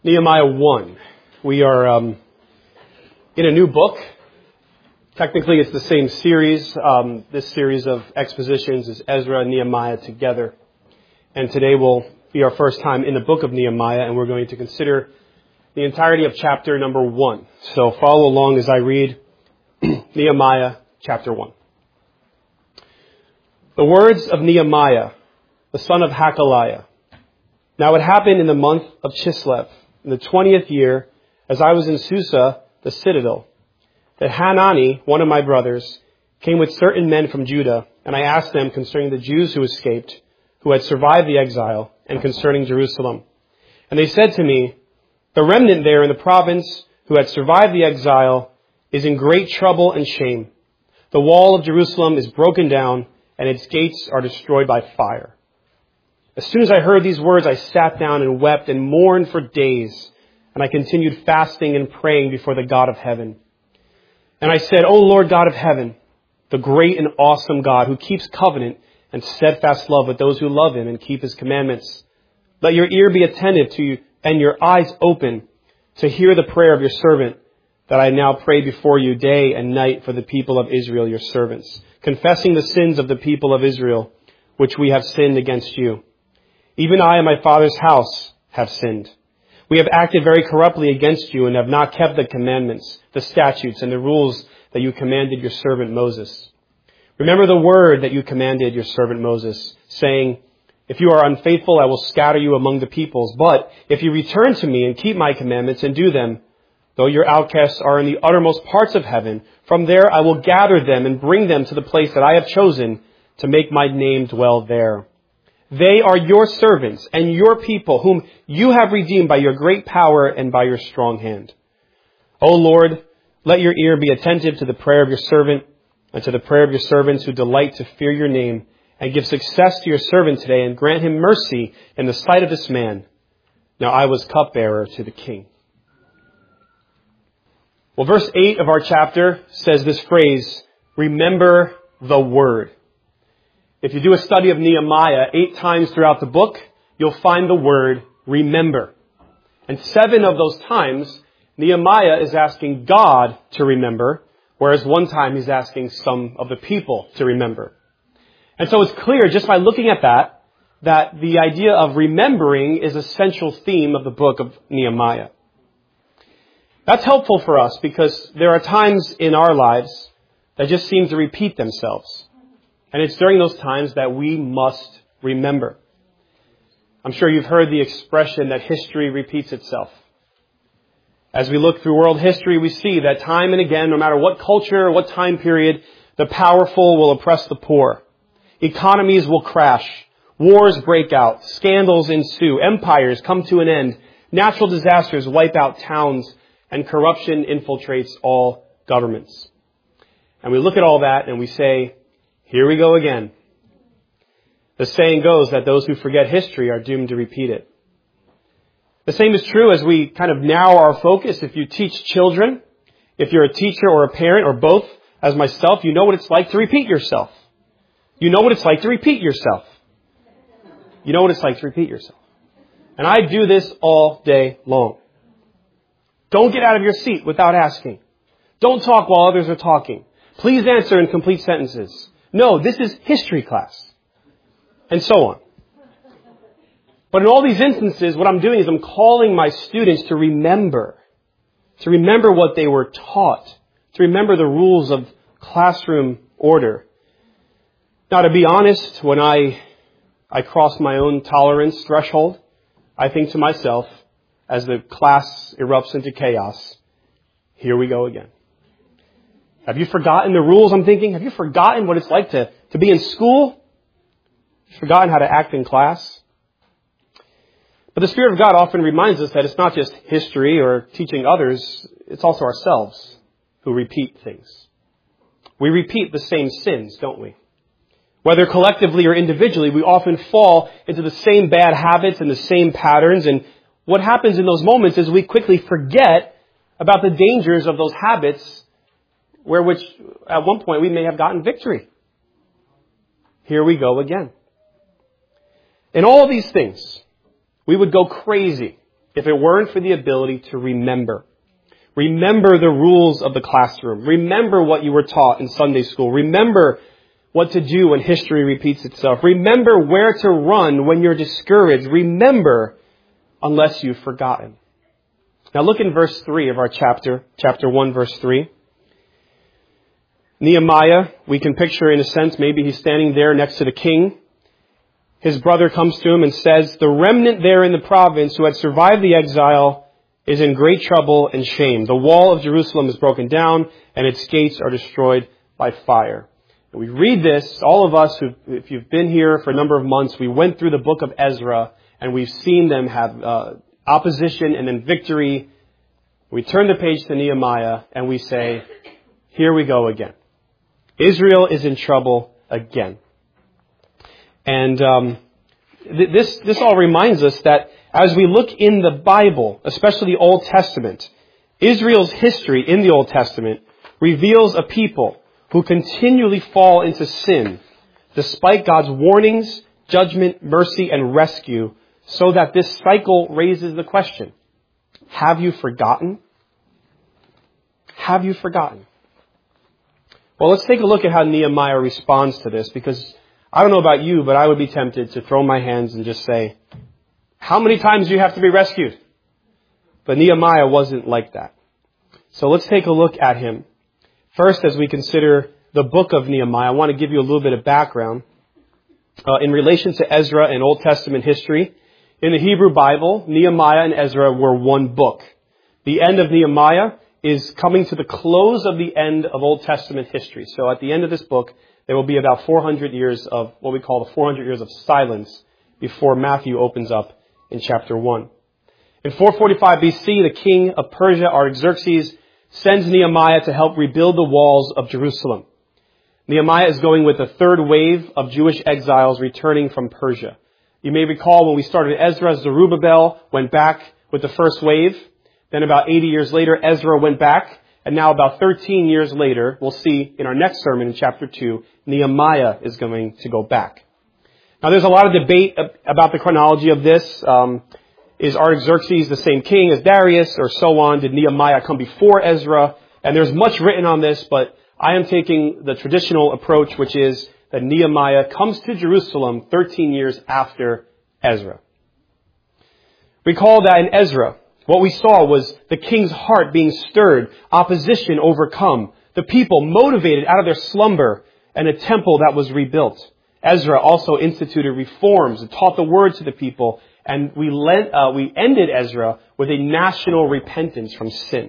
Nehemiah 1. We are in a new book. Technically, it's the same series. This series of expositions is Ezra and Nehemiah together. And today will be our first time in the book of Nehemiah, and we're going to consider the entirety of chapter number 1. So follow along as I read Nehemiah chapter 1. The words of Nehemiah, the son of Hakaliah. Now it happened in the month of Chislev, in the 20th year, as I was in Susa, the citadel, that Hanani, one of my brothers, came with certain men from Judah, and I asked them concerning the Jews who escaped, who had survived the exile, and concerning Jerusalem. And they said to me, the remnant there in the province who had survived the exile is in great trouble and shame. The wall of Jerusalem is broken down, and its gates are destroyed by fire. As soon as I heard these words, I sat down and wept and mourned for days. And I continued fasting and praying before the God of heaven. And I said, O Lord God of heaven, the great and awesome God who keeps covenant and steadfast love with those who love him and keep his commandments, let your ear be attentive to you and your eyes open to hear the prayer of your servant, that I now pray before you day and night for the people of Israel, your servants, confessing the sins of the people of Israel, which we have sinned against you. Even I and my father's house have sinned. We have acted very corruptly against you and have not kept the commandments, the statutes, and the rules that you commanded your servant Moses. Remember the word that you commanded your servant Moses, saying, if you are unfaithful, I will scatter you among the peoples. But if you return to me and keep my commandments and do them, though your outcasts are in the uttermost parts of heaven, from there I will gather them and bring them to the place that I have chosen to make my name dwell there. They are your servants and your people, whom you have redeemed by your great power and by your strong hand. O Lord, let your ear be attentive to the prayer of your servant and to the prayer of your servants who delight to fear your name, and give success to your servant today, and grant him mercy in the sight of this man. Now I was cupbearer to the king. Well, verse 8 of our chapter says this phrase, remember the word. If you do a study of Nehemiah 8 times throughout the book, you'll find the word remember. And 7 of those times, Nehemiah is asking God to remember, whereas one time he's asking some of the people to remember. And so it's clear just by looking at that the idea of remembering is a central theme of the book of Nehemiah. That's helpful for us because there are times in our lives that just seem to repeat themselves. And it's during those times that we must remember. I'm sure you've heard the expression that history repeats itself. As we look through world history, we see that time and again, no matter what culture, what time period, the powerful will oppress the poor. Economies will crash. Wars break out. Scandals ensue. Empires come to an end. Natural disasters wipe out towns, and corruption infiltrates all governments. And we look at all that and we say, here we go again. The saying goes that those who forget history are doomed to repeat it. The same is true as we kind of narrow our focus. If you teach children, if you're a teacher or a parent or both, as myself, you know what it's like to repeat yourself. You know what it's like to repeat yourself. You know what it's like to repeat yourself. And I do this all day long. Don't get out of your seat without asking. Don't talk while others are talking. Please answer in complete sentences. No, this is history class. And so on. But in all these instances, what I'm doing is I'm calling my students to remember what they were taught, to remember the rules of classroom order. Now, to be honest, when I cross my own tolerance threshold, I think to myself, as the class erupts into chaos, here we go again. Have you forgotten the rules, I'm thinking? Have you forgotten what it's like to be in school? Have you forgotten how to act in class? But the Spirit of God often reminds us that it's not just history or teaching others, it's also ourselves who repeat things. We repeat the same sins, don't we? Whether collectively or individually, we often fall into the same bad habits and the same patterns. And what happens in those moments is we quickly forget about the dangers of those habits which at one point we may have gotten victory. Here we go again. In all of these things, we would go crazy if it weren't for the ability to remember. Remember the rules of the classroom. Remember what you were taught in Sunday school. Remember what to do when history repeats itself. Remember where to run when you're discouraged. Remember unless you've forgotten. Now look in verse 3 of our chapter 1, verse 3. Nehemiah, we can picture in a sense, maybe he's standing there next to the king. His brother comes to him and says, the remnant there in the province who had survived the exile is in great trouble and shame. The wall of Jerusalem is broken down and its gates are destroyed by fire. And we read this, all of us, if you've been here for a number of months, we went through the book of Ezra and we've seen them have opposition and then victory. We turn the page to Nehemiah and we say, here we go again. Israel is in trouble again. And this all reminds us that as we look in the Bible, especially the Old Testament, Israel's history in the Old Testament reveals a people who continually fall into sin despite God's warnings, judgment, mercy, and rescue, so that this cycle raises the question, have you forgotten? Have you forgotten? Well, let's take a look at how Nehemiah responds to this, because I don't know about you, but I would be tempted to throw my hands and just say, how many times do you have to be rescued? But Nehemiah wasn't like that. So let's take a look at him. First, as we consider the book of Nehemiah, I want to give you a little bit of background. In relation to Ezra and Old Testament history, in the Hebrew Bible, Nehemiah and Ezra were one book. The end of Nehemiah is coming to the close of the end of Old Testament history. So at the end of this book, there will be about 400 years of what we call the 400 years of silence before Matthew opens up in chapter 1. In 445 BC, the king of Persia, Artaxerxes, sends Nehemiah to help rebuild the walls of Jerusalem. Nehemiah is going with the third wave of Jewish exiles returning from Persia. You may recall when we started Ezra, Zerubbabel went back with the first wave. Then about 80 years later, Ezra went back. And now about 13 years later, we'll see in our next sermon in chapter 2, Nehemiah is going to go back. Now there's a lot of debate about the chronology of this. Is Artaxerxes the same king as Darius or so on? Did Nehemiah come before Ezra? And there's much written on this, but I am taking the traditional approach, which is that Nehemiah comes to Jerusalem 13 years after Ezra. Recall that in Ezra, what we saw was the king's heart being stirred, opposition overcome, the people motivated out of their slumber, and a temple that was rebuilt. Ezra also instituted reforms and taught the word to the people, and we ended Ezra with a national repentance from sin.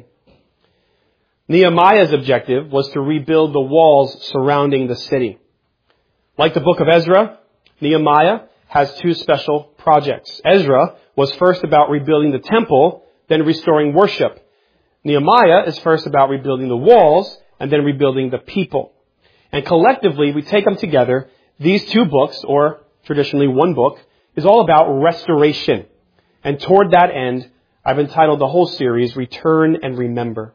Nehemiah's objective was to rebuild the walls surrounding the city. Like the book of Ezra, Nehemiah has two special projects. Ezra was first about rebuilding the temple, then restoring worship. Nehemiah is first about rebuilding the walls and then rebuilding the people. And collectively, we take them together. These two books, or traditionally one book, is all about restoration. And toward that end, I've entitled the whole series, Return and Remember.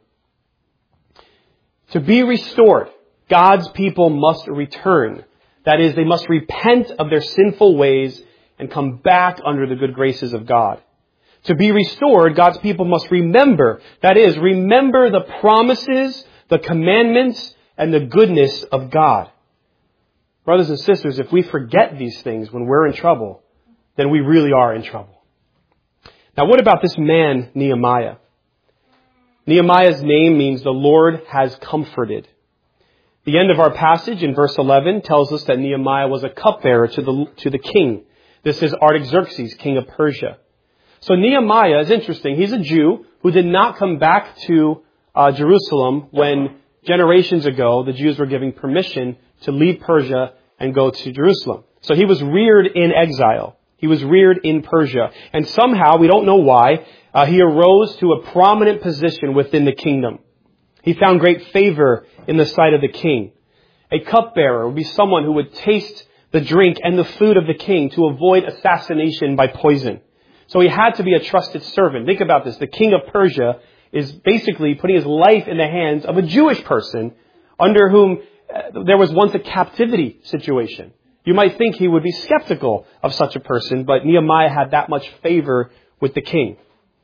To be restored, God's people must return. That is, they must repent of their sinful ways and come back under the good graces of God. To be restored, God's people must remember. That is, remember the promises, the commandments, and the goodness of God. Brothers and sisters, if we forget these things when we're in trouble, then we really are in trouble. Now, what about this man, Nehemiah? Nehemiah's name means the Lord has comforted. The end of our passage in verse 11 tells us that Nehemiah was a cupbearer to the king. This is Artaxerxes, king of Persia. So Nehemiah is interesting. He's a Jew who did not come back to Jerusalem when generations ago the Jews were giving permission to leave Persia and go to Jerusalem. So he was reared in exile. He was reared in Persia. And somehow, we don't know why, he arose to a prominent position within the kingdom. He found great favor in the sight of the king. A cupbearer would be someone who would taste the drink and the food of the king to avoid assassination by poison. So he had to be a trusted servant. Think about this. The king of Persia is basically putting his life in the hands of a Jewish person under whom there was once a captivity situation. You might think he would be skeptical of such a person, but Nehemiah had that much favor with the king.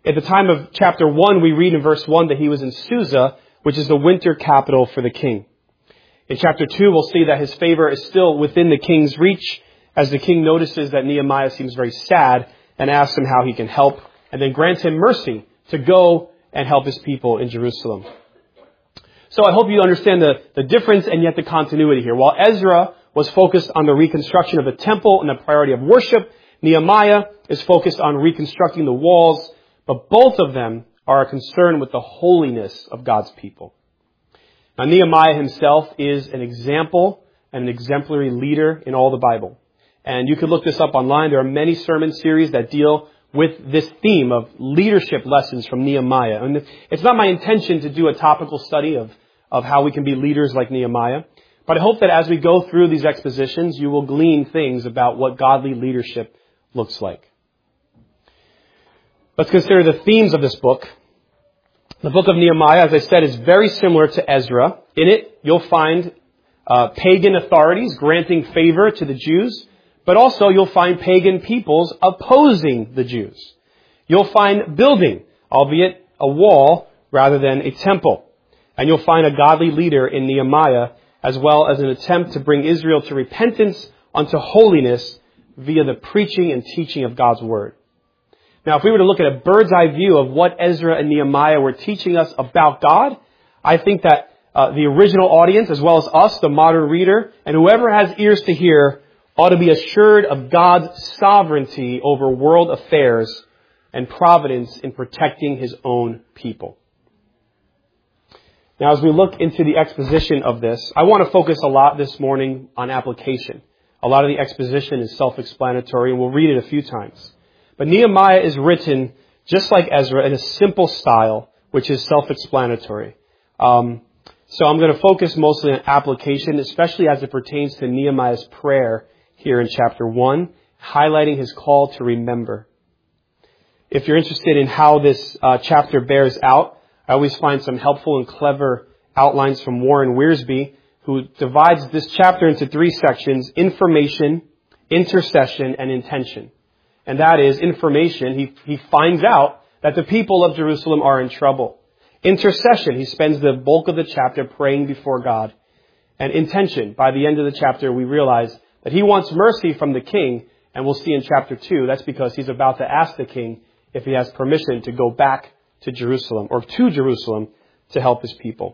At the time of chapter 1, we read in verse 1 that he was in Susa, which is the winter capital for the king. In chapter 2, we'll see that his favor is still within the king's reach, as the king notices that Nehemiah seems very sad and asks him how he can help, and then grants him mercy to go and help his people in Jerusalem. So I hope you understand the difference and yet the continuity here. While Ezra was focused on the reconstruction of the temple and the priority of worship, Nehemiah is focused on reconstructing the walls, but both of them are concerned with the holiness of God's people. Now, Nehemiah himself is an example and an exemplary leader in all the Bible. And you can look this up online. There are many sermon series that deal with this theme of leadership lessons from Nehemiah. And it's not my intention to do a topical study of how we can be leaders like Nehemiah. But I hope that as we go through these expositions, you will glean things about what godly leadership looks like. Let's consider the themes of this book. The book of Nehemiah, as I said, is very similar to Ezra. In it, you'll find pagan authorities granting favor to the Jews, but also you'll find pagan peoples opposing the Jews. You'll find building, albeit a wall rather than a temple. And you'll find a godly leader in Nehemiah, as well as an attempt to bring Israel to repentance unto holiness via the preaching and teaching of God's Word. Now, if we were to look at a bird's eye view of what Ezra and Nehemiah were teaching us about God, I think that the original audience, as well as us, the modern reader, and whoever has ears to hear, ought to be assured of God's sovereignty over world affairs and providence in protecting His own people. Now, as we look into the exposition of this, I want to focus a lot this morning on application. A lot of the exposition is self-explanatory, and we'll read it a few times. But Nehemiah is written, just like Ezra, in a simple style, which is self-explanatory. So I'm going to focus mostly on application, especially as it pertains to Nehemiah's prayer here in chapter 1, highlighting his call to remember. If you're interested in how this chapter bears out, I always find some helpful and clever outlines from Warren Wiersbe, who divides this chapter into 3 sections: information, intercession, and intention. And that is information. He finds out that the people of Jerusalem are in trouble. Intercession. He spends the bulk of the chapter praying before God. And intention. By the end of the chapter, we realize that he wants mercy from the king. And we'll see in chapter 2, that's because he's about to ask the king if he has permission to go back to Jerusalem, or to Jerusalem, to help his people.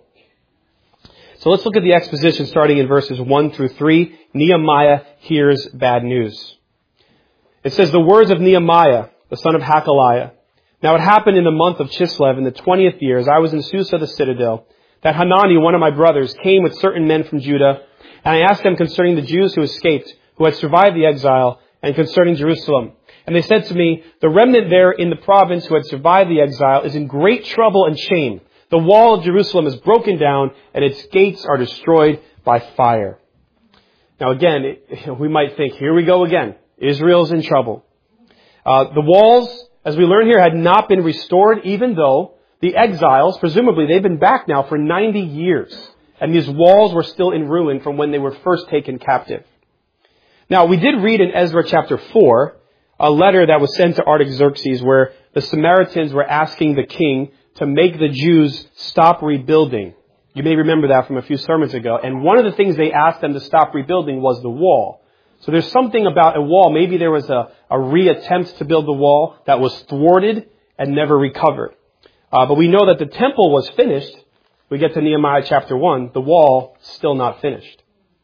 So let's look at the exposition starting in verses 1 through 3. Nehemiah hears bad news. It says, the words of Nehemiah, the son of Hakaliah. Now it happened in the month of Chislev in the 20th year, as I was in Susa the citadel, that Hanani, one of my brothers, came with certain men from Judah, and I asked them concerning the Jews who escaped, who had survived the exile, and concerning Jerusalem. And they said to me, the remnant there in the province who had survived the exile is in great trouble and shame. The wall of Jerusalem is broken down, and its gates are destroyed by fire. Now again, we might think, here we go again. Israel's in trouble. The walls, as we learn here, had not been restored, even though the exiles, presumably they've been back now for 90 years. And these walls were still in ruin from when they were first taken captive. Now, we did read in Ezra chapter 4, a letter that was sent to Artaxerxes where the Samaritans were asking the king to make the Jews stop rebuilding. You may remember that from a few sermons ago. And one of the things they asked them to stop rebuilding was the wall. So there's something about a wall. Maybe there was a reattempt to build the wall that was thwarted and never recovered. But we know that the temple was finished. We get to Nehemiah chapter 1. The wall still not finished.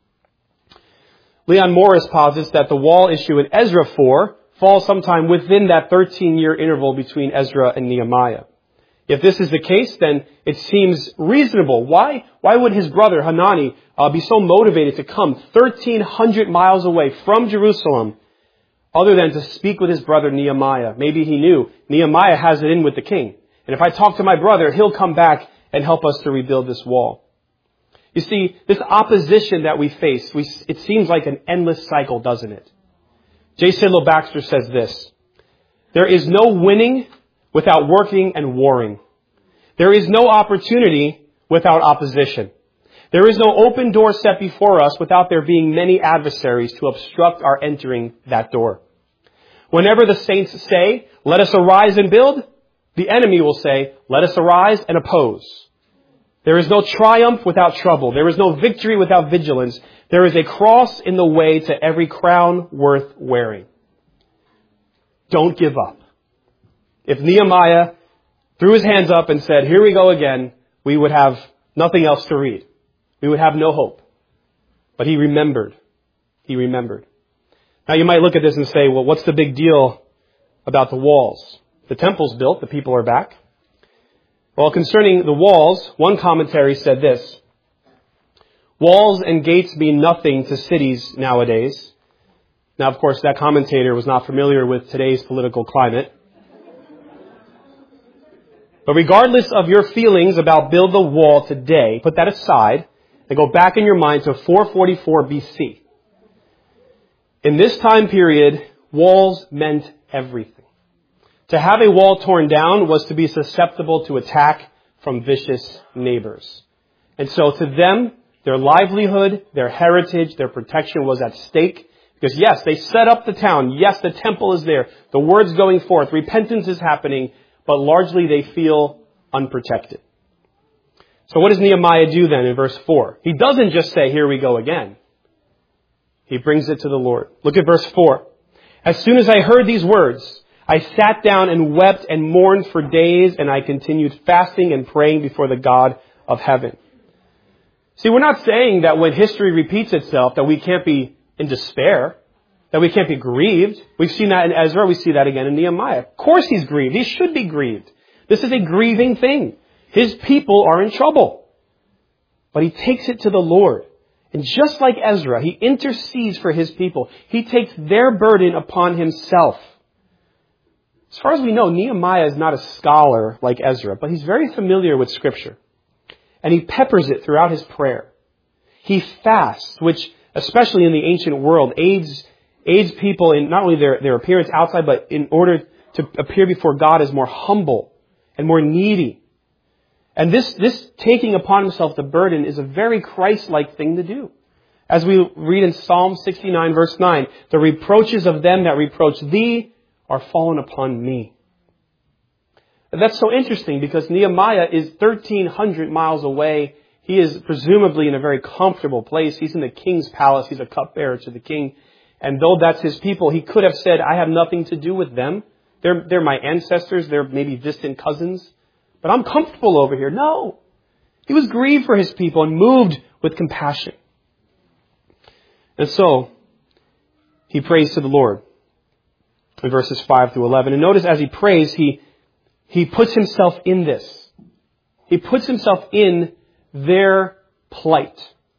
Leon Morris posits that the wall issue in Ezra 4 falls sometime within that 13-year interval between Ezra and Nehemiah. If this is the case, then it seems reasonable. Why would his brother Hanani be so motivated to come 1,300 miles away from Jerusalem other than to speak with his brother Nehemiah? Maybe he knew Nehemiah has it in with the king. And if I talk to my brother, he'll come back and help us to rebuild this wall. You see, this opposition that we face, it seems like an endless cycle, doesn't it? J. Sidlow Baxter says this: there is no winning without working and warring. There is no opportunity without opposition. There is no open door set before us without there being many adversaries to obstruct our entering that door. Whenever the saints say, let us arise and build, The enemy will say, let us arise and oppose. There is no triumph without trouble. There is no victory without vigilance. There is a cross in the way to every crown worth wearing. Don't give up. If Nehemiah threw his hands up and said, here we go again, we would have nothing else to read. We would have no hope. But he remembered. He remembered. Now you might look at this and say, well, what's the big deal about the walls? The temple's built, the people are back. Well, concerning the walls, one commentary said this: walls and gates mean nothing to cities nowadays. Now, of course, that commentator was not familiar with today's political climate. But regardless of your feelings about build the wall today, put that aside and go back in your mind to 444 BC. In this time period, walls meant everything. To have a wall torn down was to be susceptible to attack from vicious neighbors. And so to them, their livelihood, their heritage, their protection was at stake. Because yes, they set up the town. Yes, the temple is there. The word's going forth. Repentance is happening. But largely they feel unprotected. So what does Nehemiah do then in verse 4? He doesn't just say, here we go again. He brings it to the Lord. Look at verse 4. As soon as I heard these words, I sat down and wept and mourned for days, and I continued fasting and praying before the God of heaven. See, we're not saying that when history repeats itself that we can't be in despair, that we can't be grieved. We've seen that in Ezra. We see that again in Nehemiah. Of course he's grieved. He should be grieved. This is a grieving thing. His people are in trouble. But he takes it to the Lord. And just like Ezra, he intercedes for his people. He takes their burden upon himself. As far as we know, Nehemiah is not a scholar like Ezra, but he's very familiar with Scripture. And he peppers it throughout his prayer. He fasts, which, especially in the ancient world, aids people in not only their appearance outside, but in order to appear before God as more humble and more needy. And this taking upon himself the burden is a very Christ-like thing to do. As we read in Psalm 69 verse 9, the reproaches of them that reproach thee are fallen upon me. And that's so interesting because Nehemiah is 1,300 miles away. He is presumably in a very comfortable place. He's in the king's palace. He's a cupbearer to the king. And though that's his people, he could have said, I have nothing to do with them. They're my ancestors. They're maybe distant cousins. But I'm comfortable over here. No. He was grieved for his people and moved with compassion. And so, he prays to the Lord in verses 5 through 11. And notice as he prays, he puts himself in this. He puts himself in their plight.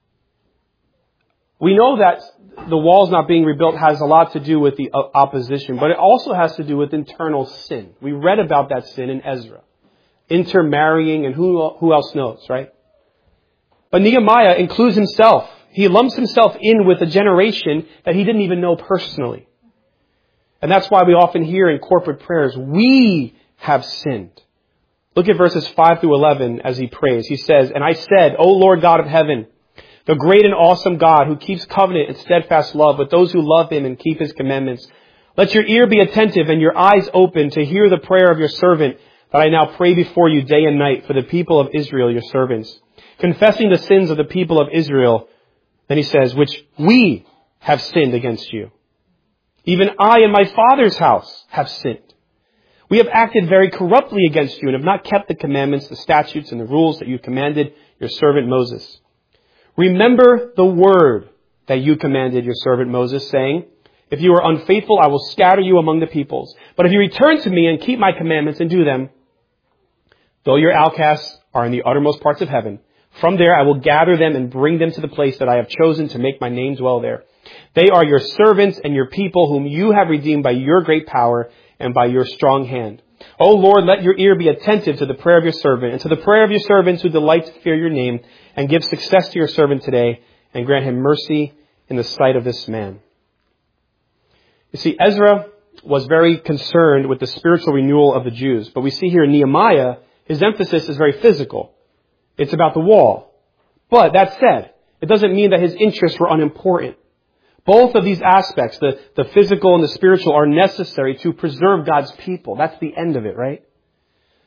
We know that the walls not being rebuilt has a lot to do with the opposition, but it also has to do with internal sin. We read about that sin in Ezra. Intermarrying and who else knows, right? But Nehemiah includes himself. He lumps himself in with a generation that he didn't even know personally. And that's why we often hear in corporate prayers, we have sinned. Look at verses 5 through 11 as he prays. He says, and I said, O Lord God of heaven, the great and awesome God who keeps covenant and steadfast love with those who love him and keep his commandments. Let your ear be attentive and your eyes open to hear the prayer of your servant that I now pray before you day and night for the people of Israel, your servants, confessing the sins of the people of Israel. Then he says, which we have sinned against you. Even I and my father's house have sinned. We have acted very corruptly against you and have not kept the commandments, the statutes, and the rules that you commanded your servant Moses. Remember the word that you commanded your servant Moses, saying, if you are unfaithful, I will scatter you among the peoples. But if you return to me and keep my commandments and do them, though your outcasts are in the uttermost parts of heaven, from there I will gather them and bring them to the place that I have chosen to make my name dwell there. They are your servants and your people whom you have redeemed by your great power and by your strong hand. O Lord, let your ear be attentive to the prayer of your servant and to the prayer of your servants who delight to fear your name, and give success to your servant today and grant him mercy in the sight of this man. You see, Ezra was very concerned with the spiritual renewal of the Jews, but we see here in Nehemiah, his emphasis is very physical. It's about the wall. But that said, it doesn't mean that his interests were unimportant. Both of these aspects, the physical and the spiritual, are necessary to preserve God's people. That's the end of it, right?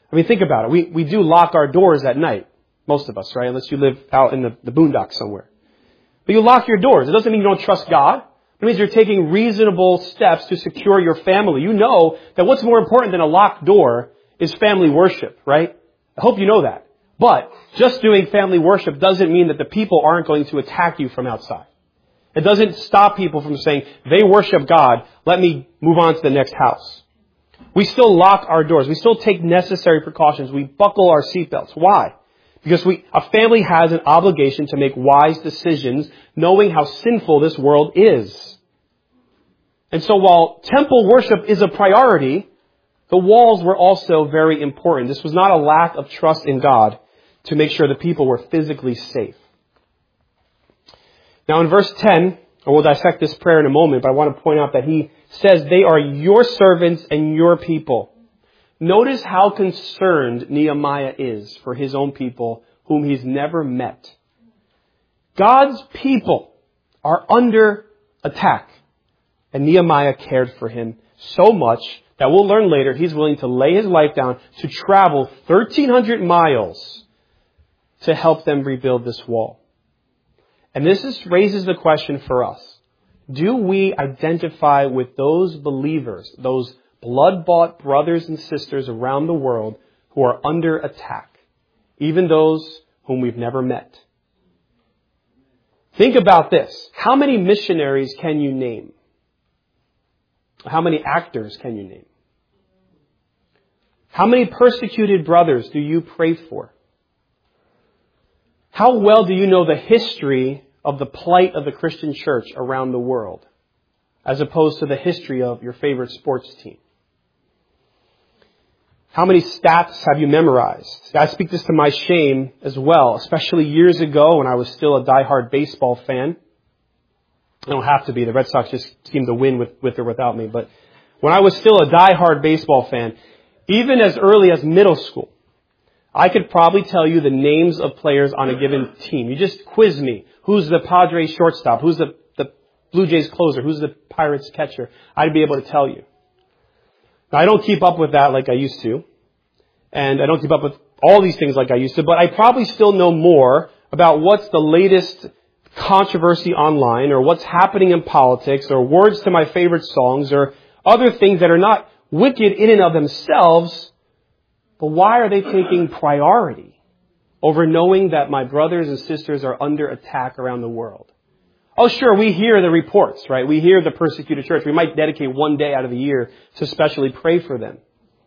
I mean, think about it. We do lock our doors at night. Most of us, right? Unless you live out in the boondocks somewhere. But you lock your doors. It doesn't mean you don't trust God. It means you're taking reasonable steps to secure your family. You know that what's more important than a locked door is family worship, right? I hope you know that. But just doing family worship doesn't mean that the people aren't going to attack you from outside. It doesn't stop people from saying, they worship God, let me move on to the next house. We still lock our doors. We still take necessary precautions. We buckle our seatbelts. Why? Because a family has an obligation to make wise decisions, knowing how sinful this world is. And so while temple worship is a priority, the walls were also very important. This was not a lack of trust in God to make sure the people were physically safe. Now in verse 10, and we'll dissect this prayer in a moment, but I want to point out that he says they are your servants and your people. Notice how concerned Nehemiah is for his own people whom he's never met. God's people are under attack. And Nehemiah cared for him so much that we'll learn later he's willing to lay his life down to travel 1,300 miles to help them rebuild this wall. And this raises the question for us. Do we identify with those believers, those blood-bought brothers and sisters around the world who are under attack, even those whom we've never met? Think about this. How many missionaries can you name? How many actors can you name? How many persecuted brothers do you pray for? How well do you know the history of the plight of the Christian church around the world, as opposed to the history of your favorite sports team? How many stats have you memorized? I speak this to my shame as well, especially years ago when I was still a diehard baseball fan. I don't have to be. The Red Sox just seem to win with or without me. But when I was still a diehard baseball fan, even as early as middle school, I could probably tell you the names of players on a given team. You just quiz me. Who's the Padres shortstop? Who's the Blue Jays closer? Who's the Pirates catcher? I'd be able to tell you. Now, I don't keep up with that like I used to. And I don't keep up with all these things like I used to. But I probably still know more about what's the latest controversy online, or what's happening in politics, or words to my favorite songs, or other things that are not wicked in and of themselves. But why are they taking priority over knowing that my brothers and sisters are under attack around the world? Oh, sure, we hear the reports, right? We hear the persecuted church. We might dedicate one day out of the year to specially pray for them.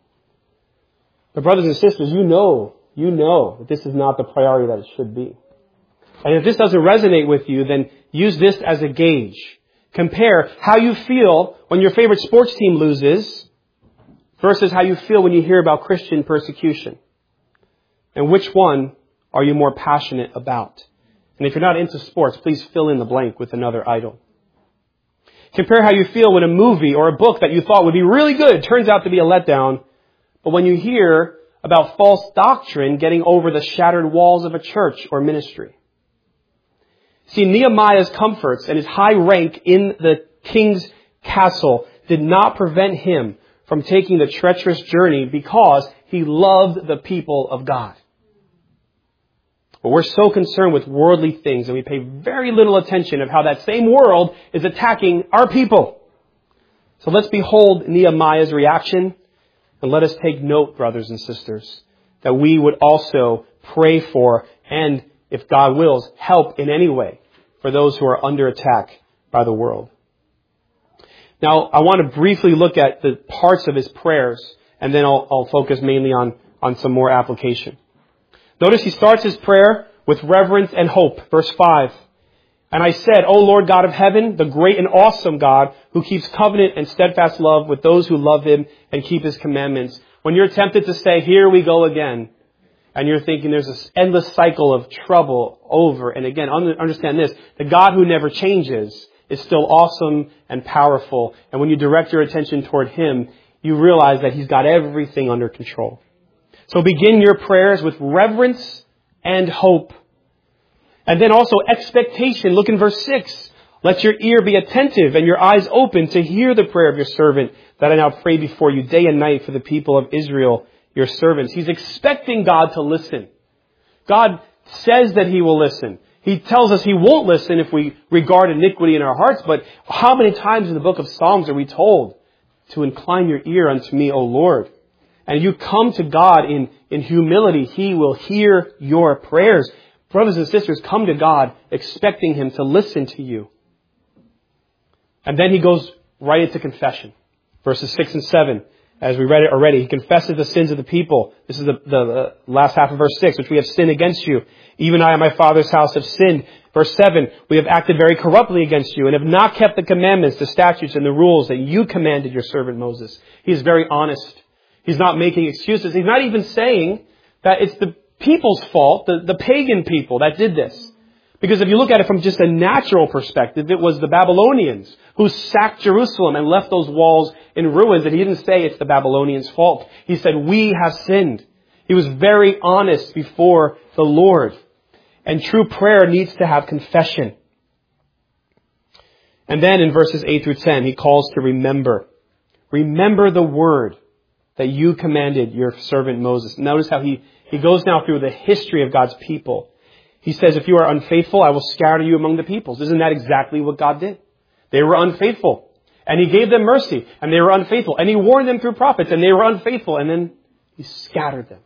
But brothers and sisters, you know that this is not the priority that it should be. And if this doesn't resonate with you, then use this as a gauge. Compare how you feel when your favorite sports team loses versus how you feel when you hear about Christian persecution. And which one are you more passionate about? And if you're not into sports, please fill in the blank with another idol. Compare how you feel when a movie or a book that you thought would be really good turns out to be a letdown. But when you hear about false doctrine getting over the shattered walls of a church or ministry. See, Nehemiah's comforts and his high rank in the king's castle did not prevent him from taking the treacherous journey because he loved the people of God. But we're so concerned with worldly things and we pay very little attention of how that same world is attacking our people. So let's behold Nehemiah's reaction and let us take note, brothers and sisters, that we would also pray for and, if God wills, help in any way for those who are under attack by the world. Now, I want to briefly look at the parts of his prayers, and then I'll focus mainly on some more application. Notice he starts his prayer with reverence and hope. Verse 5. And I said, O Lord God of heaven, the great and awesome God who keeps covenant and steadfast love with those who love him and keep his commandments. When you're tempted to say, here we go again, and you're thinking there's this endless cycle of trouble over and again, understand this, the God who never changes is still awesome and powerful. And when you direct your attention toward him, you realize that he's got everything under control. So begin your prayers with reverence and hope. And then also expectation. Look in verse 6. Let your ear be attentive and your eyes open to hear the prayer of your servant that I now pray before you day and night for the people of Israel your servants. He's expecting God to listen. God says that He will listen. He tells us He won't listen if we regard iniquity in our hearts, but how many times in the book of Psalms are we told to incline your ear unto me, O Lord? And you come to God in humility, He will hear your prayers. Brothers and sisters, come to God expecting Him to listen to you. And then He goes right into confession. Verses 6 and 7. As we read it already, He confesses the sins of the people. This is the last half of verse 6, which we have sinned against you. Even I and my Father's house have sinned. Verse 7, we have acted very corruptly against you and have not kept the commandments, the statutes, and the rules that you commanded your servant Moses. He is very honest. He's not making excuses. He's not even saying that it's the people's fault, the pagan people that did this. Because if you look at it from just a natural perspective, it was the Babylonians who sacked Jerusalem and left those walls in ruins. And He didn't say it's the Babylonians' fault. He said, we have sinned. He was very honest before the Lord. And true prayer needs to have confession. And then in verses 8 through 10, He calls to remember. Remember the word that you commanded your servant Moses. Notice how he goes now through the history of God's people. He says, if you are unfaithful, I will scatter you among the peoples. Isn't that exactly what God did? They were unfaithful. And He gave them mercy. And they were unfaithful. And He warned them through prophets. And they were unfaithful. And then He scattered them.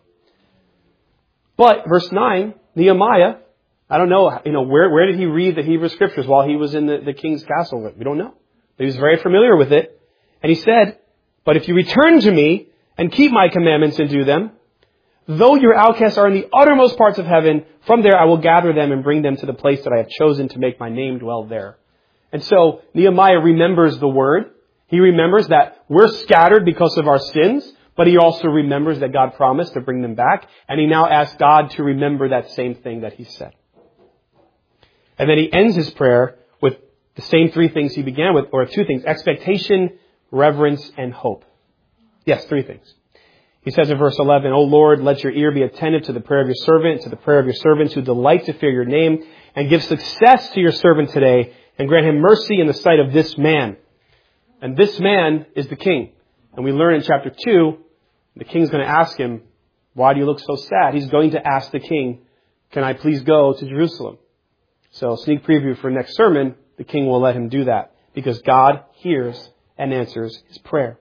But, verse 9, Nehemiah, I don't know, where did he read the Hebrew Scriptures while he was in the king's castle? We don't know. But he was very familiar with it. And he said, but if you return to me and keep my commandments and do them, though your outcasts are in the uttermost parts of heaven, from there I will gather them and bring them to the place that I have chosen to make my name dwell there. And so Nehemiah remembers the word. He remembers that we're scattered because of our sins, but he also remembers that God promised to bring them back. And he now asks God to remember that same thing that He said. And then he ends his prayer with the same three things he began with, or two things: expectation, reverence, and hope. Yes, three things. He says in verse 11, O Lord, let your ear be attentive to the prayer of your servant, to the prayer of your servants who delight to fear your name, and give success to your servant today, and grant him mercy in the sight of this man. And this man is the king. And we learn in chapter 2, the king's going to ask him, why do you look so sad? He's going to ask the king, can I please go to Jerusalem? So sneak preview for next sermon, the king will let him do that, because God hears and answers his prayer.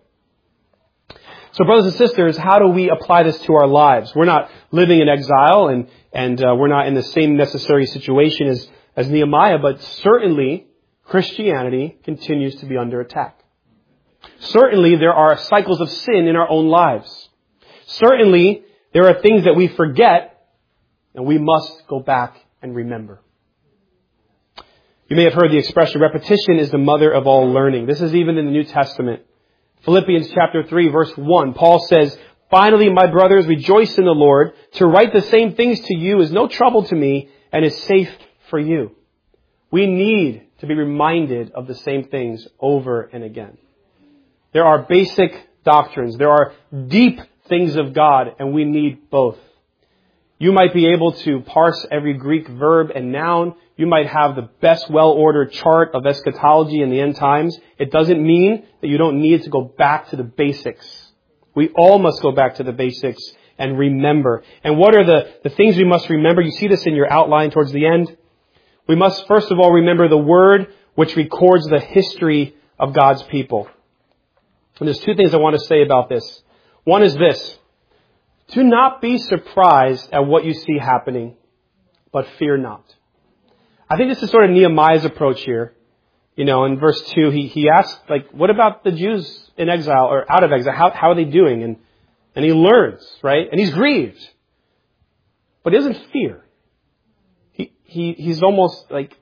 So brothers and sisters, how do we apply this to our lives? We're not living in exile and we're not in the same necessary situation as Nehemiah, but certainly Christianity continues to be under attack. Certainly there are cycles of sin in our own lives. Certainly there are things that we forget and we must go back and remember. You may have heard the expression, repetition is the mother of all learning. This is even in the New Testament. Philippians chapter 3, verse 1, Paul says, finally, my brothers, rejoice in the Lord. To write the same things to you is no trouble to me and is safe for you. We need to be reminded of the same things over and again. There are basic doctrines. There are deep things of God, and we need both. You might be able to parse every Greek verb and noun. You might have the best well-ordered chart of eschatology in the end times. It doesn't mean that you don't need to go back to the basics. We all must go back to the basics and remember. And what are the things we must remember? You see this in your outline towards the end. We must first of all remember the Word which records the history of God's people. And there's two things I want to say about this. One is this. Do not be surprised at what you see happening, but fear not. I think this is sort of Nehemiah's approach here. In verse 2, he asks, what about the Jews in exile or out of exile? How are they doing? And he learns, right? And he's grieved. But he doesn't fear. He's almost like,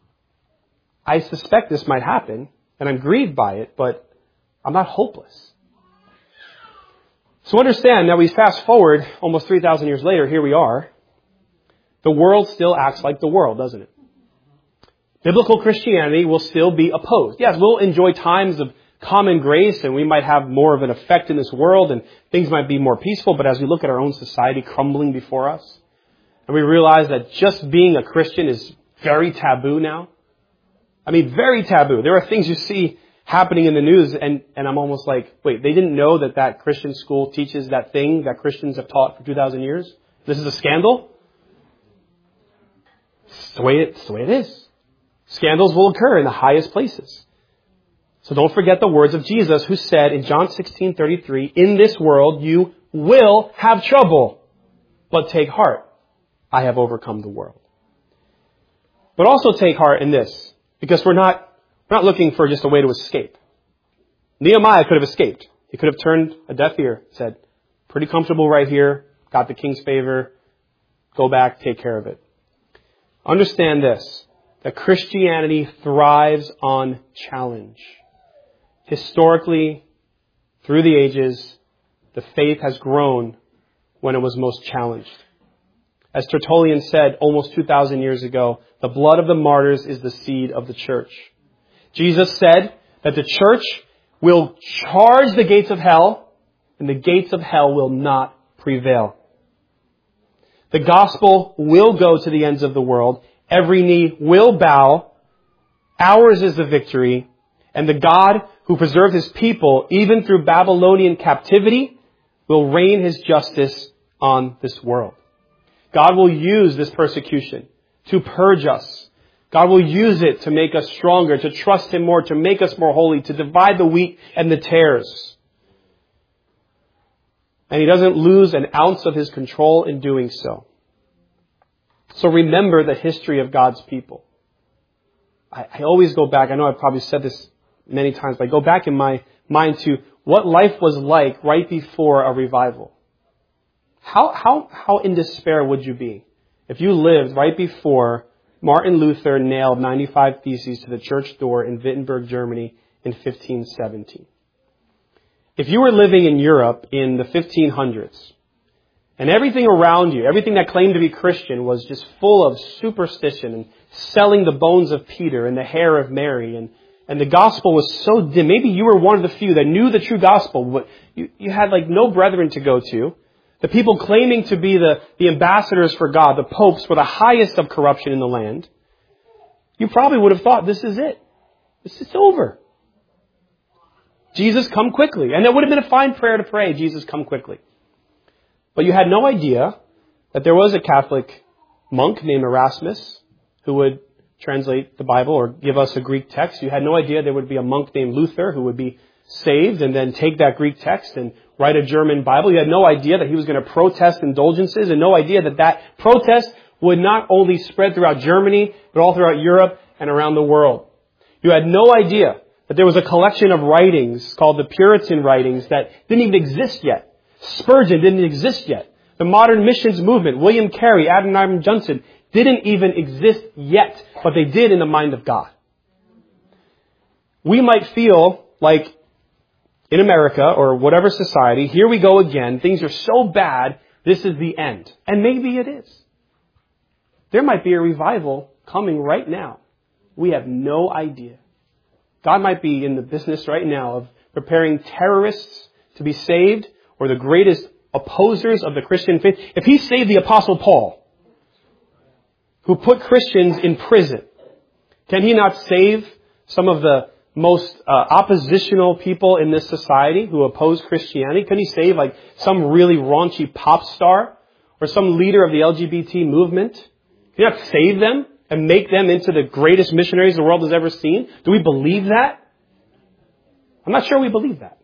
I suspect this might happen, and I'm grieved by it, but I'm not hopeless. So understand, now we fast forward almost 3,000 years later, here we are. The world still acts like the world, doesn't it? Biblical Christianity will still be opposed. Yes, we'll enjoy times of common grace and we might have more of an effect in this world and things might be more peaceful, but as we look at our own society crumbling before us, and we realize that just being a Christian is very taboo now. I mean, very taboo. There are things you see happening in the news, and I'm almost like, wait, they didn't know that Christian school teaches that thing that Christians have taught for 2,000 years? This is a scandal? It's the way it is. Scandals will occur in the highest places. So don't forget the words of Jesus, who said in John 16:33, in this world you will have trouble, but take heart. I have overcome the world. But also take heart in this, because we're not looking for just a way to escape. Nehemiah could have escaped. He could have turned a deaf ear, said, pretty comfortable right here, got the king's favor, go back, take care of it. Understand this, that Christianity thrives on challenge. Historically, through the ages, the faith has grown when it was most challenged. As Tertullian said almost 2,000 years ago, the blood of the martyrs is the seed of the church. Jesus said that the church will charge the gates of hell, and the gates of hell will not prevail. The gospel will go to the ends of the world. Every knee will bow. Ours is the victory. And the God who preserved his people, even through Babylonian captivity, will rain his justice on this world. God will use this persecution to purge us. God will use it to make us stronger, to trust him more, to make us more holy, to divide the wheat and the tares. And he doesn't lose an ounce of his control in doing so. So remember the history of God's people. I always go back, I know I've probably said this many times, but I go back in my mind to what life was like right before a revival. How in despair would you be if you lived right before Martin Luther nailed 95 Theses to the church door in Wittenberg, Germany in 1517? If you were living in Europe in the 1500s, and everything around you, everything that claimed to be Christian was just full of superstition and selling the bones of Peter and the hair of Mary, and the gospel was so dim. Maybe you were one of the few that knew the true gospel, but you had like no brethren to go to. The people claiming to be the ambassadors for God, the popes, were the highest of corruption in the land. You probably would have thought, this is it. This is over. Jesus, come quickly. And that would have been a fine prayer to pray, Jesus, come quickly. But you had no idea that there was a Catholic monk named Erasmus who would translate the Bible or give us a Greek text. You had no idea there would be a monk named Luther who would be saved and then take that Greek text and write a German Bible. You had no idea that he was going to protest indulgences, and no idea that protest would not only spread throughout Germany, but all throughout Europe and around the world. You had no idea that there was a collection of writings called the Puritan writings that didn't even exist yet. Spurgeon didn't exist yet. The modern missions movement, William Carey, Adoniram Judson, didn't even exist yet, but they did in the mind of God. We might feel like in America or whatever society, here we go again, things are so bad, this is the end. And maybe it is. There might be a revival coming right now. We have no idea. God might be in the business right now of preparing terrorists to be saved, or the greatest opposers of the Christian faith. If he saved the Apostle Paul, who put Christians in prison, can he not save some of the most oppositional people in this society who oppose Christianity? Can he save like some really raunchy pop star or some leader of the LGBT movement? Can he not save them and make them into the greatest missionaries the world has ever seen? Do we believe that? I'm not sure we believe that.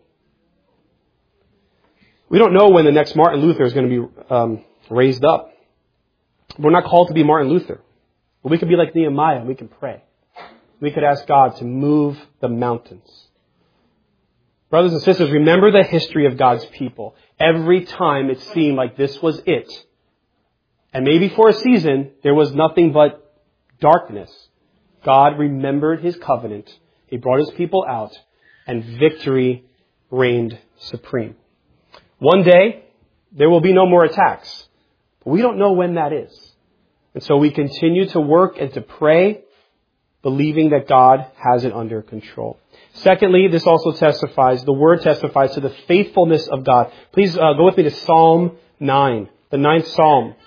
We don't know when the next Martin Luther is going to be raised up. We're not called to be Martin Luther. But we could be like Nehemiah and we can pray. We could ask God to move the mountains. Brothers and sisters, remember the history of God's people. Every time it seemed like this was it, and maybe for a season there was nothing but darkness, God remembered his covenant. He brought his people out, and victory reigned supreme. One day, there will be no more attacks. But we don't know when that is. And so we continue to work and to pray, believing that God has it under control. Secondly, this also testifies, the Word testifies to the faithfulness of God. Please go with me to Psalm 9, the 9th Psalm.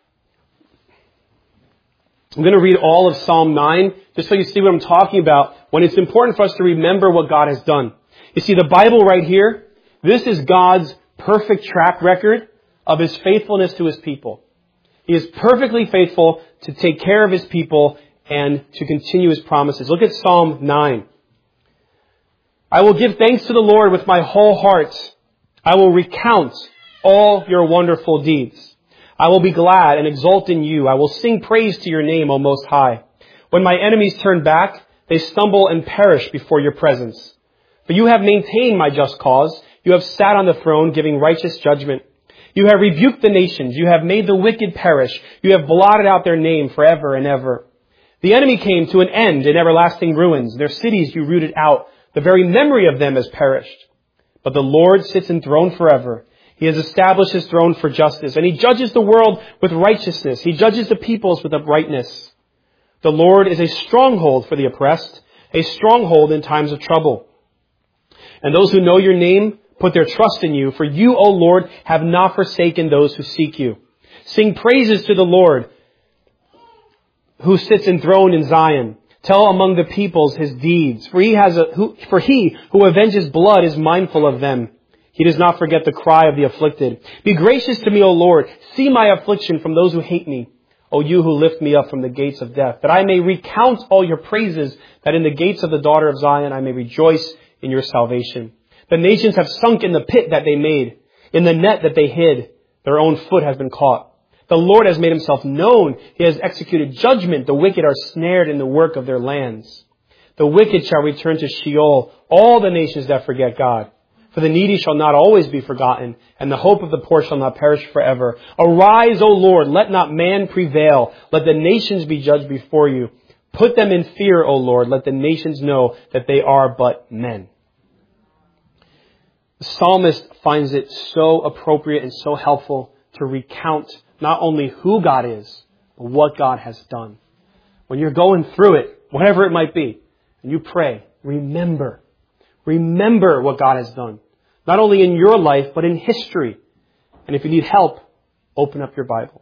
I'm going to read all of Psalm 9, just so you see what I'm talking about when it's important for us to remember what God has done. You see, the Bible right here, this is God's perfect track record of His faithfulness to His people. He is perfectly faithful to take care of His people and to continue His promises. Look at Psalm 9. I will give thanks to the Lord with my whole heart. I will recount all your wonderful deeds. I will be glad and exult in you. I will sing praise to your name, O Most High. When my enemies turn back, they stumble and perish before your presence. But you have maintained my just cause. You have sat on the throne giving righteous judgment. You have rebuked the nations. You have made the wicked perish. You have blotted out their name forever and ever. The enemy came to an end in everlasting ruins. Their cities you rooted out. The very memory of them has perished. But the Lord sits enthroned forever. He has established His throne for justice, and He judges the world with righteousness. He judges the peoples with uprightness. The Lord is a stronghold for the oppressed, a stronghold in times of trouble. And those who know your name put their trust in you, for you, O Lord, have not forsaken those who seek you. Sing praises to the Lord, who sits enthroned in Zion. Tell among the peoples His deeds, for he who avenges blood is mindful of them. He does not forget the cry of the afflicted. Be gracious to me, O Lord. See my affliction from those who hate me. O you who lift me up from the gates of death, that I may recount all your praises, that in the gates of the daughter of Zion I may rejoice in your salvation. The nations have sunk in the pit that they made, in the net that they hid. Their own foot has been caught. The Lord has made Himself known. He has executed judgment. The wicked are snared in the work of their lands. The wicked shall return to Sheol, all the nations that forget God. For the needy shall not always be forgotten, and the hope of the poor shall not perish forever. Arise, O Lord, let not man prevail. Let the nations be judged before you. Put them in fear, O Lord. Let the nations know that they are but men. The psalmist finds it so appropriate and so helpful to recount not only who God is, but what God has done. When you're going through it, whatever it might be, and you pray, remember what God has done. Not only in your life, but in history. And if you need help, open up your Bible.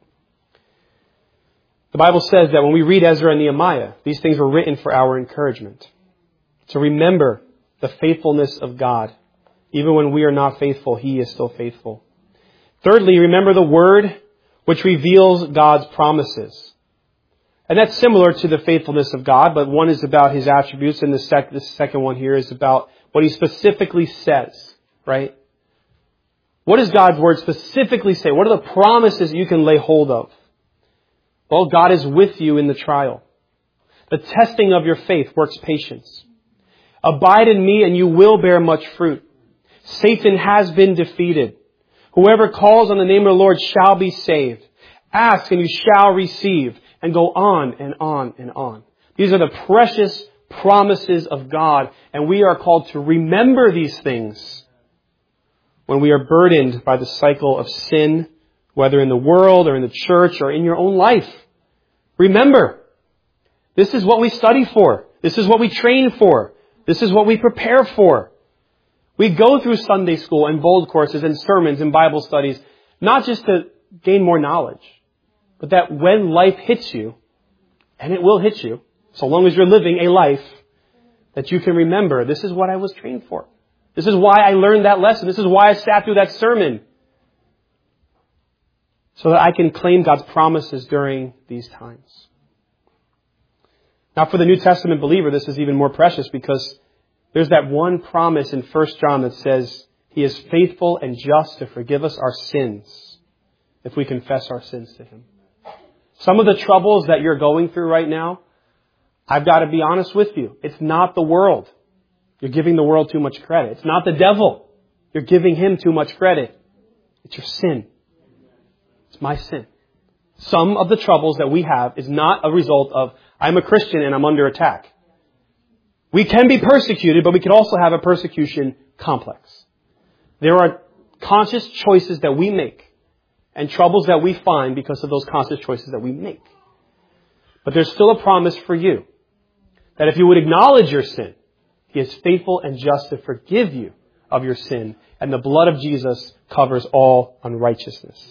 The Bible says that when we read Ezra and Nehemiah, these things were written for our encouragement. To remember the faithfulness of God. Even when we are not faithful, He is still faithful. Thirdly, remember the Word which reveals God's promises. And that's similar to the faithfulness of God, but one is about His attributes, and the second one here is about what He specifically says, right? What does God's Word specifically say? What are the promises you can lay hold of? Well, God is with you in the trial. The testing of your faith works patience. Abide in me and you will bear much fruit. Satan has been defeated. Whoever calls on the name of the Lord shall be saved. Ask and you shall receive. And go on and on and on. These are the precious promises of God. And we are called to remember these things when we are burdened by the cycle of sin, whether in the world or in the church or in your own life. Remember, this is what we study for. This is what we train for. This is what we prepare for. We go through Sunday school and bold courses and sermons and Bible studies, not just to gain more knowledge, but that when life hits you, and it will hit you, so long as you're living a life, that you can remember, this is what I was trained for. This is why I learned that lesson. This is why I sat through that sermon. So that I can claim God's promises during these times. Now for the New Testament believer, this is even more precious because there's that one promise in 1 John that says, He is faithful and just to forgive us our sins if we confess our sins to Him. Some of the troubles that you're going through right now, I've got to be honest with you. It's not the world. You're giving the world too much credit. It's not the devil. You're giving him too much credit. It's your sin. It's my sin. Some of the troubles that we have is not a result of, I'm a Christian and I'm under attack. We can be persecuted, but we can also have a persecution complex. There are conscious choices that we make and troubles that we find because of those conscious choices that we make. But there's still a promise for you that if you would acknowledge your sin, He is faithful and just to forgive you of your sin, and the blood of Jesus covers all unrighteousness.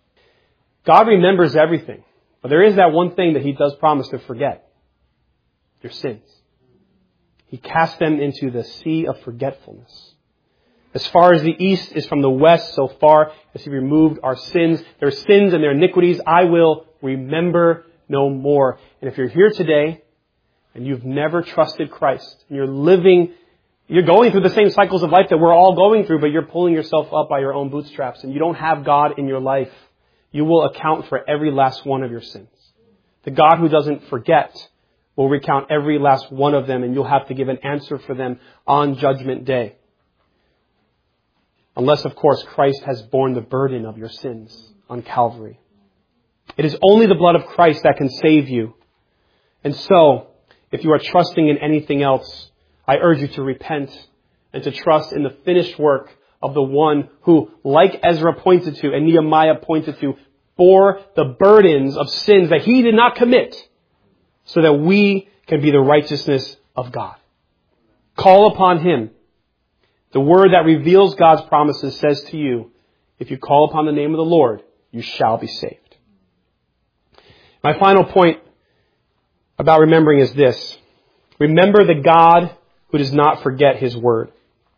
God remembers everything, but there is that one thing that He does promise to forget. your sins. He cast them into the sea of forgetfulness. As far as the east is from the west, so far as He removed our sins, their sins and their iniquities, I will remember no more. And if you're here today and you've never trusted Christ, and you're going through the same cycles of life that we're all going through, but you're pulling yourself up by your own bootstraps, and you don't have God in your life, you will account for every last one of your sins. The God who doesn't forget will recount every last one of them, and you'll have to give an answer for them on Judgment Day. Unless, of course, Christ has borne the burden of your sins on Calvary. It is only the blood of Christ that can save you. And so, if you are trusting in anything else, I urge you to repent and to trust in the finished work of the one who, like Ezra pointed to and Nehemiah pointed to, bore the burdens of sins that he did not commit, so that we can be the righteousness of God. Call upon Him. The word that reveals God's promises says to you, if you call upon the name of the Lord, you shall be saved. My final point about remembering is this. Remember the God who does not forget His word.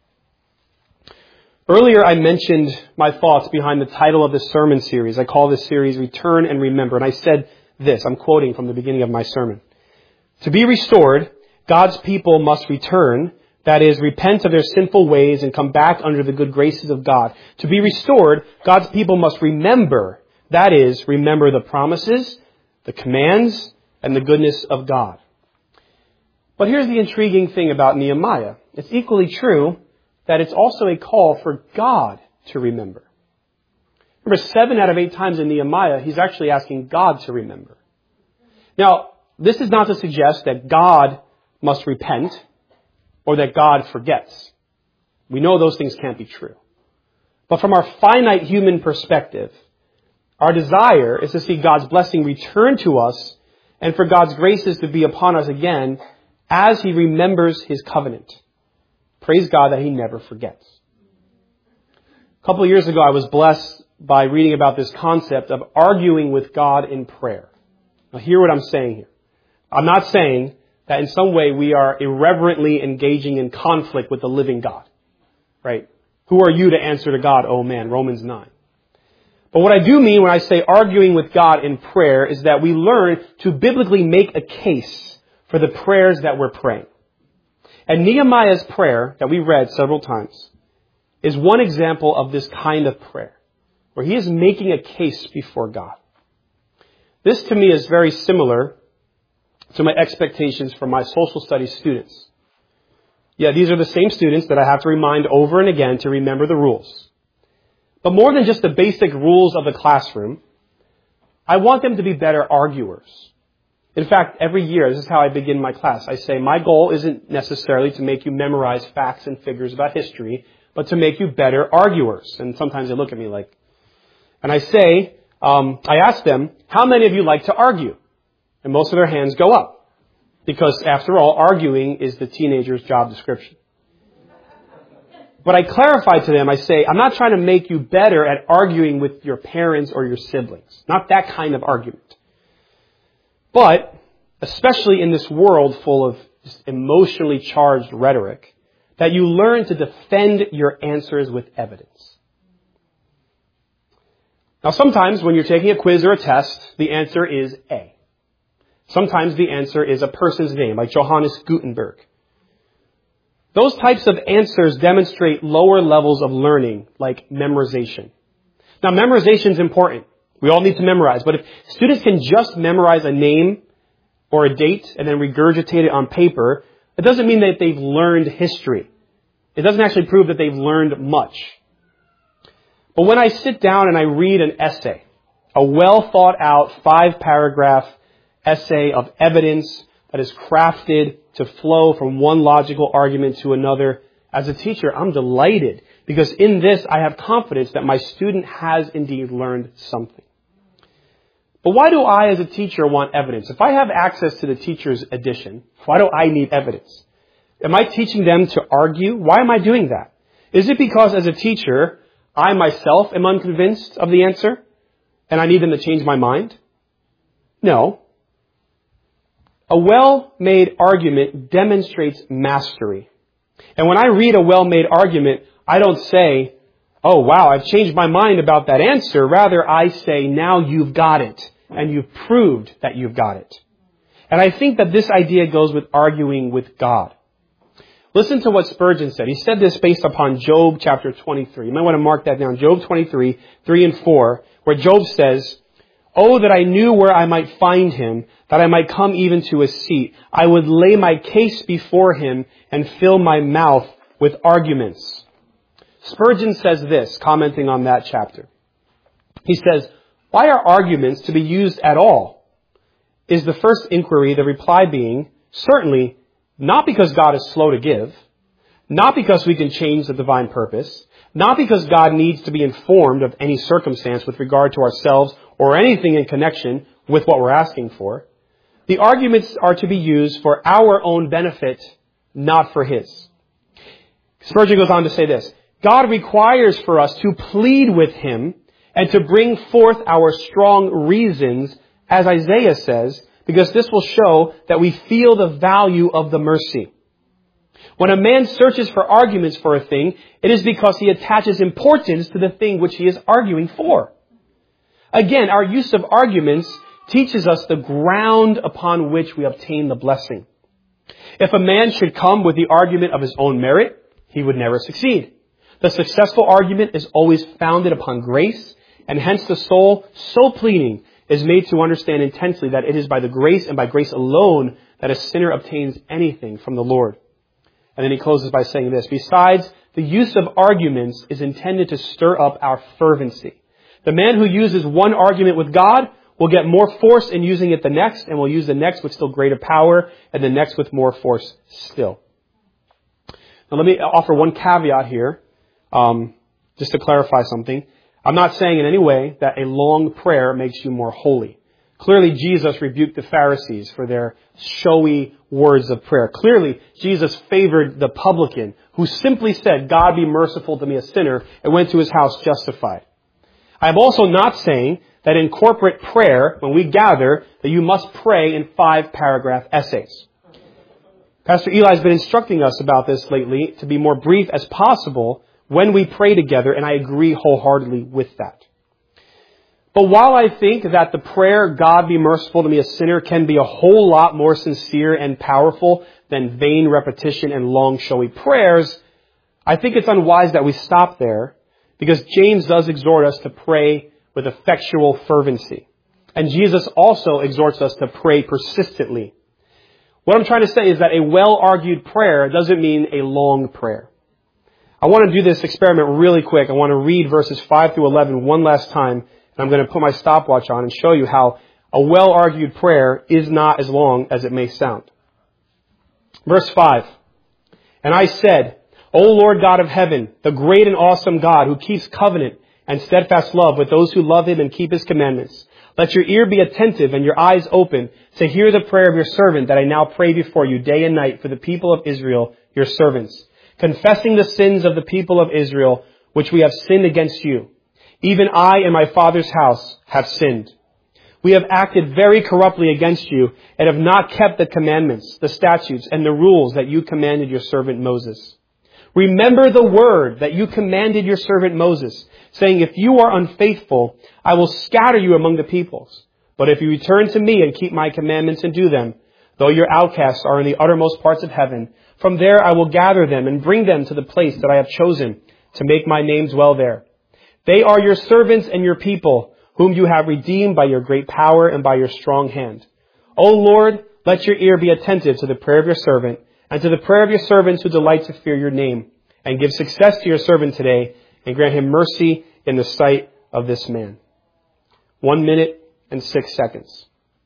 Earlier I mentioned my thoughts behind the title of this sermon series. I call this series Return and Remember. And I said this, I'm quoting from the beginning of my sermon. To be restored, God's people must return, that is, repent of their sinful ways and come back under the good graces of God. To be restored, God's people must remember, that is, remember the promises, the commands, and the goodness of God. But here's the intriguing thing about Nehemiah. It's equally true that it's also a call for God to remember. Remember, 7 out of 8 times in Nehemiah, he's actually asking God to remember. Now, this is not to suggest that God must repent or that God forgets. We know those things can't be true. But from our finite human perspective, our desire is to see God's blessing return to us and for God's graces to be upon us again as He remembers His covenant. Praise God that He never forgets. A couple of years ago, I was blessed by reading about this concept of arguing with God in prayer. Now, hear what I'm saying here. I'm not saying that in some way we are irreverently engaging in conflict with the living God. Right? Who are you to answer to God? Oh man, Romans 9. But what I do mean when I say arguing with God in prayer is that we learn to biblically make a case for the prayers that we're praying. And Nehemiah's prayer that we read several times is one example of this kind of prayer, where he is making a case before God. This to me is very similar to my expectations for my social studies students. Yeah, these are the same students that I have to remind over and again to remember the rules. But more than just the basic rules of the classroom, I want them to be better arguers. In fact, every year, this is how I begin my class. I say, my goal isn't necessarily to make you memorize facts and figures about history, but to make you better arguers. And sometimes they look at me like, and I say, I ask them, how many of you like to argue? And most of their hands go up. Because after all, arguing is the teenager's job description. But I clarify to them, I say, I'm not trying to make you better at arguing with your parents or your siblings. Not that kind of argument. But, especially in this world full of emotionally charged rhetoric, that you learn to defend your answers with evidence. Now, sometimes when you're taking a quiz or a test, the answer is A. Sometimes the answer is a person's name, like Johannes Gutenberg. Those types of answers demonstrate lower levels of learning, like memorization. Now, memorization is important. We all need to memorize. But if students can just memorize a name or a date and then regurgitate it on paper, it doesn't mean that they've learned history. It doesn't actually prove that they've learned much. But when I sit down and I read an essay, a well thought out 5-paragraph essay of evidence that is crafted to flow from one logical argument to another, as a teacher, I'm delighted because in this I have confidence that my student has indeed learned something. But why do I as a teacher want evidence? If I have access to the teacher's edition, why do I need evidence? Am I teaching them to argue? Why am I doing that? Is it because as a teacher, I myself am unconvinced of the answer and I need them to change my mind? No. A well-made argument demonstrates mastery. And when I read a well-made argument, I don't say, oh wow, I've changed my mind about that answer. Rather, I say, now you've got it. And you've proved that you've got it. And I think that this idea goes with arguing with God. Listen to what Spurgeon said. He said this based upon Job chapter 23. You might want to mark that down. Job 23, 3 and 4, where Job says, "Oh, that I knew where I might find him, that I might come even to his seat. I would lay my case before him and fill my mouth with arguments." Spurgeon says this, commenting on that chapter. He says, "Why are arguments to be used at all? Is the first inquiry, the reply being, certainly not because God is slow to give, not because we can change the divine purpose, not because God needs to be informed of any circumstance with regard to ourselves or anything in connection with what we're asking for. The arguments are to be used for our own benefit, not for His." Spurgeon goes on to say this, "God requires for us to plead with Him and to bring forth our strong reasons, as Isaiah says, because this will show that we feel the value of the mercy. When a man searches for arguments for a thing, it is because he attaches importance to the thing which he is arguing for." Again, our use of arguments teaches us the ground upon which we obtain the blessing. If a man should come with the argument of his own merit, he would never succeed. The successful argument is always founded upon grace, and hence the soul, so pleading, is made to understand intensely that it is by the grace and by grace alone that a sinner obtains anything from the Lord. And then he closes by saying this, "Besides, the use of arguments is intended to stir up our fervency. The man who uses one argument with God will get more force in using it the next, and will use the next with still greater power, and the next with more force still." Now let me offer one caveat here, just to clarify something. I'm not saying in any way that a long prayer makes you more holy. Clearly, Jesus rebuked the Pharisees for their showy words of prayer. Clearly, Jesus favored the publican who simply said, "God be merciful to me, a sinner," and went to his house justified. I'm also not saying that in corporate prayer, when we gather, that you must pray in 5-paragraph essays. Pastor Eli has been instructing us about this lately to be more brief as possible when we pray together, and I agree wholeheartedly with that. But while I think that the prayer, "God be merciful to me, a sinner," can be a whole lot more sincere and powerful than vain repetition and long, showy prayers, I think it's unwise that we stop there, because James does exhort us to pray with effectual fervency. And Jesus also exhorts us to pray persistently. What I'm trying to say is that a well-argued prayer doesn't mean a long prayer. I want to do this experiment really quick. I want to read verses 5 through 11 one last time, and I'm going to put my stopwatch on and show you how a well-argued prayer is not as long as it may sound. Verse 5, "And I said, O Lord God of heaven, the great and awesome God who keeps covenant and steadfast love with those who love Him and keep His commandments, let your ear be attentive and your eyes open to hear the prayer of your servant that I now pray before you day and night for the people of Israel, your servants, confessing the sins of the people of Israel, which we have sinned against you. Even I and my father's house have sinned. We have acted very corruptly against you and have not kept the commandments, the statutes, and the rules that you commanded your servant Moses. Remember the word that you commanded your servant Moses, saying, if you are unfaithful, I will scatter you among the peoples. But if you return to me and keep my commandments and do them, though your outcasts are in the uttermost parts of heaven, from there I will gather them and bring them to the place that I have chosen to make my name dwell there. They are your servants and your people, whom you have redeemed by your great power and by your strong hand. O Lord, let your ear be attentive to the prayer of your servant and to the prayer of your servants who delight to fear your name, and give success to your servant today, and grant him mercy in the sight of this man." 1 minute and 6 seconds.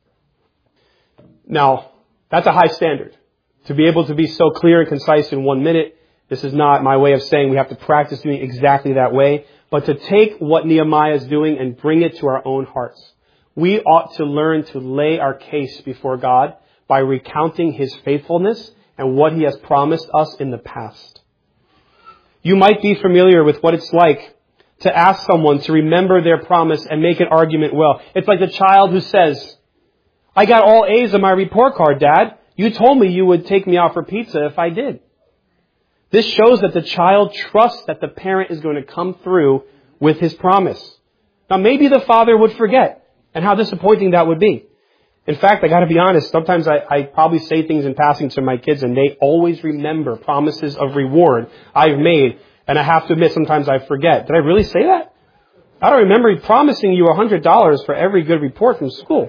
Now, that's a high standard. To be able to be so clear and concise in 1 minute, this is not my way of saying we have to practice doing exactly that way, but to take what Nehemiah is doing and bring it to our own hearts. We ought to learn to lay our case before God by recounting His faithfulness and what He has promised us in the past. You might be familiar with what it's like to ask someone to remember their promise and make an argument well. It's like the child who says, I got all A's on my report card, Dad. You told me you would take me out for pizza if I did. This shows that the child trusts that the parent is going to come through with his promise. Now maybe the father would forget, and how disappointing that would be. In fact, I gotta be honest, sometimes I probably say things in passing to my kids and they always remember promises of reward I've made, and I have to admit sometimes I forget. Did I really say that? I don't remember promising you $100 for every good report from school.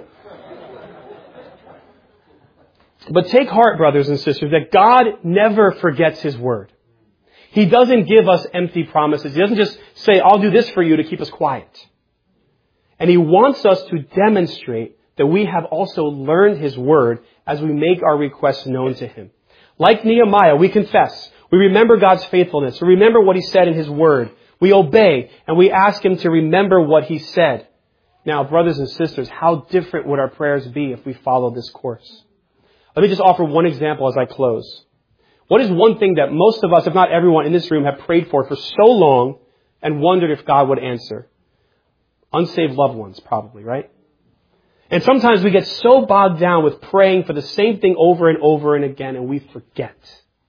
But take heart, brothers and sisters, that God never forgets His word. He doesn't give us empty promises. He doesn't just say, I'll do this for you to keep us quiet. And He wants us to demonstrate that we have also learned His word as we make our requests known to Him. Like Nehemiah, we confess. We remember God's faithfulness. We remember what He said in His word. We obey, and we ask Him to remember what He said. Now, brothers and sisters, how different would our prayers be if we followed this course? Let me just offer one example as I close. What is one thing that most of us, if not everyone in this room, have prayed for so long and wondered if God would answer? Unsaved loved ones, probably, right? And sometimes we get so bogged down with praying for the same thing over and over and again, and we forget.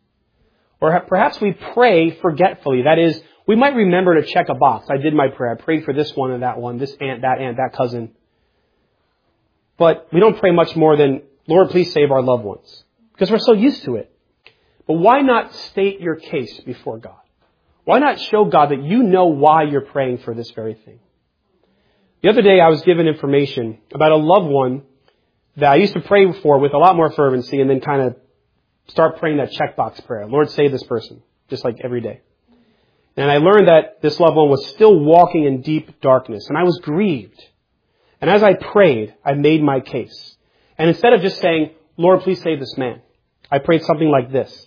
Or perhaps we pray forgetfully. That is, we might remember to check a box. I did my prayer. I prayed for this one and that one, this aunt, that cousin. But we don't pray much more than, Lord, please save our loved ones. Because we're so used to it. But why not state your case before God? Why not show God that you know why you're praying for this very thing? The other day I was given information about a loved one that I used to pray for with a lot more fervency and then kind of start praying that checkbox prayer. Lord, save this person, just like every day. And I learned that this loved one was still walking in deep darkness, and I was grieved. And as I prayed, I made my case. And instead of just saying, Lord, please save this man, I prayed something like this.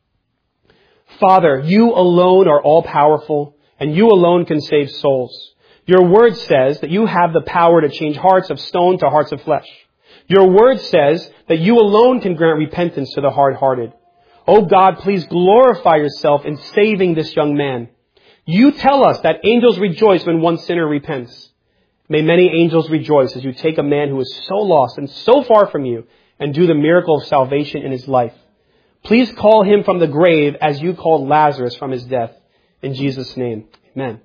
Father, you alone are all-powerful, and you alone can save souls. Your word says that you have the power to change hearts of stone to hearts of flesh. Your word says that you alone can grant repentance to the hard-hearted. Oh God, please glorify yourself in saving this young man. You tell us that angels rejoice when one sinner repents. May many angels rejoice as you take a man who is so lost and so far from you and do the miracle of salvation in his life. Please call him from the grave as you called Lazarus from his death. In Jesus' name, amen.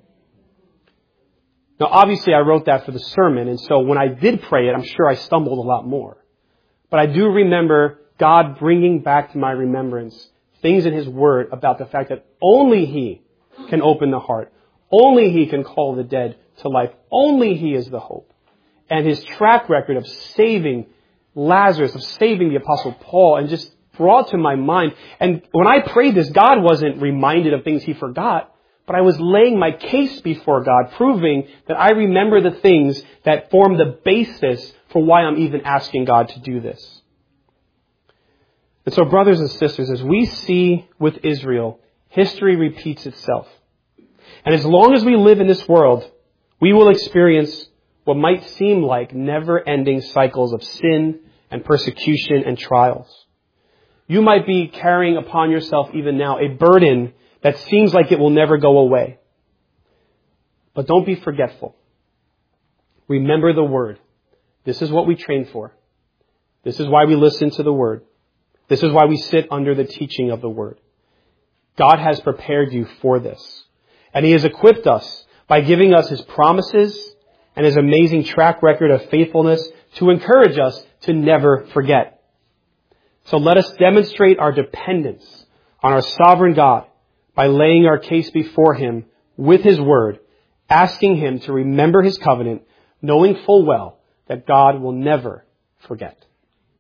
Now, obviously, I wrote that for the sermon, and so when I did pray it, I'm sure I stumbled a lot more. But I do remember God bringing back to my remembrance things in His Word about the fact that only He can open the heart. Only He can call the dead to life. Only He is the hope. And His track record of saving Lazarus, of saving the Apostle Paul, and just brought to my mind. And when I prayed this, God wasn't reminded of things He forgot. But I was laying my case before God, proving that I remember the things that form the basis for why I'm even asking God to do this. And so, brothers and sisters, as we see with Israel, history repeats itself. And as long as we live in this world, we will experience what might seem like never-ending cycles of sin and persecution and trials. You might be carrying upon yourself even now a burden that seems like it will never go away. But don't be forgetful. Remember the Word. This is what we train for. This is why we listen to the Word. This is why we sit under the teaching of the Word. God has prepared you for this. And He has equipped us by giving us His promises and His amazing track record of faithfulness to encourage us to never forget. So let us demonstrate our dependence on our sovereign God by laying our case before Him with His Word, asking Him to remember His covenant, knowing full well that God will never forget.